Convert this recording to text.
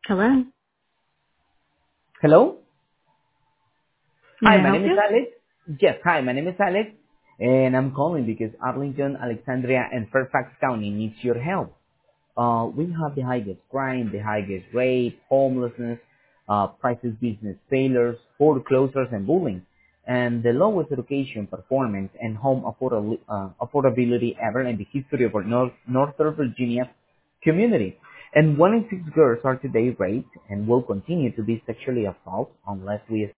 Hello. Hello? May Hi, I my help name is you? Alex. Yes, hi, my name is Alex, and I'm calling because Arlington, Alexandria, and Fairfax County needs your help. We have the highest crime, the highest rate, homelessness, crisis business failures, foreclosures, and bullying, and the lowest education performance and home affordability ever in the history of our Northern Virginia community. And 1 in 6 girls are today raped and will continue to be sexually assaulted unless we